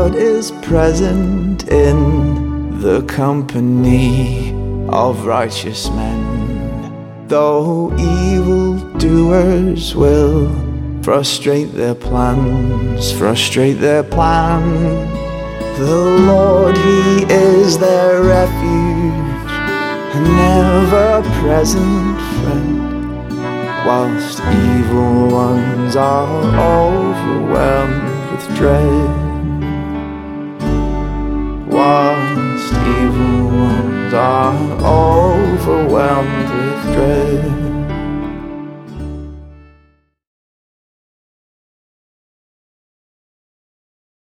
Lord is present in the company of righteous men. Though evildoers will frustrate their plans, the Lord, He is their refuge, an ever-present friend. Whilst evil ones are overwhelmed with dread, whilst evil ones are overwhelmed with dread.